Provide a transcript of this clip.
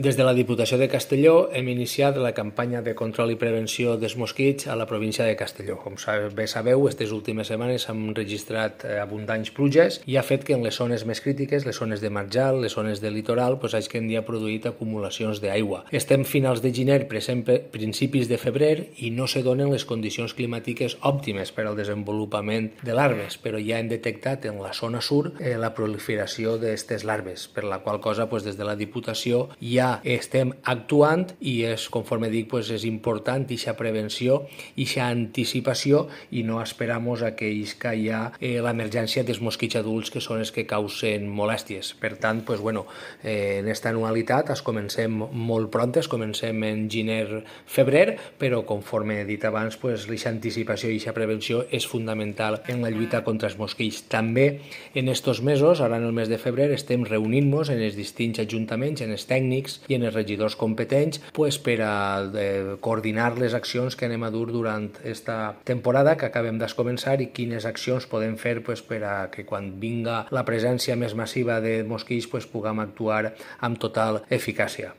Des de la Diputació de Castelló hem iniciat la campanya de control i prevenció dels mosquits a la província de Castelló. Com bé sabeu, aquestes últimes setmanes s'han registrat abundants pluges i ha fet que en les zones més crítiques, les zones de marjal, les zones de litoral, hagin produït acumulacions d'aigua. Estem finals de gener, per exemple, principis de febrer, i no se donen les condicions climàtiques òptimes per al desenvolupament de larves, però ja hem detectat en la zona sur la proliferació d'aquestes larves, per la qual cosa des de la Diputació ja estem actuant i conforme dic, és important aquesta prevenció, aquesta anticipació i no esperamos a que isca ja l'emergència dels mosquits adults que són els que causen molèsties. Per tant, en aquesta anualitat comencem molt prontes, comencem en gener-febrer, però conforme he dit abans, aquesta anticipació i aquesta prevenció és fundamental en la lluita contra els mosquits. També en aquests mesos, ara en el mes de febrer, estem reunint-nos en els distints ajuntaments, en els tècnics i en els regidors competents per a coordinar les accions que anem a dur durant aquesta temporada que acabem de començar i quines accions podem fer per a que quan vinga la presència més massiva de mosquits puguem actuar amb total eficàcia.